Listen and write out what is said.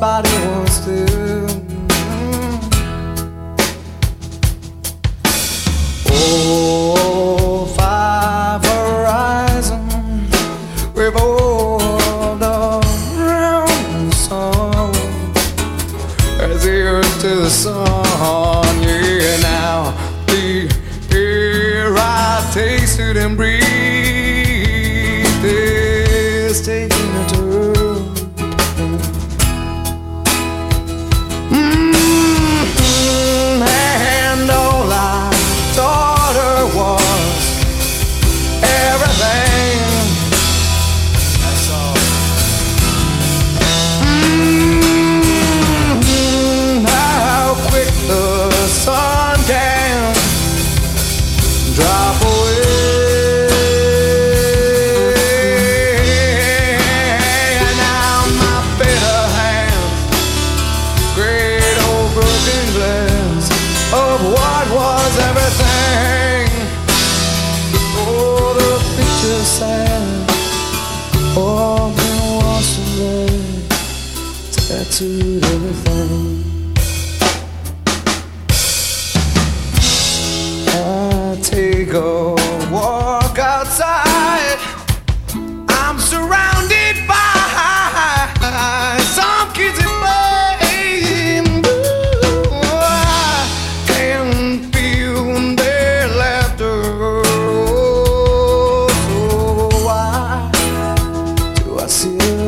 nobody wants to. Oh, Five Horizon revolved around the sun as the earth to the sun. Yeah, now the air I tasted and breathed is taking a turn. And all I taught her was everything. That's all. How quick the sun can drop away. And now my bitter hands, great old broken glass of what was everything. Oh, the picture's sad, all been washed away, tattooed everything. I take a walk outside, I'm surrounded by some kids at play. I can feel their laughter. So why do I see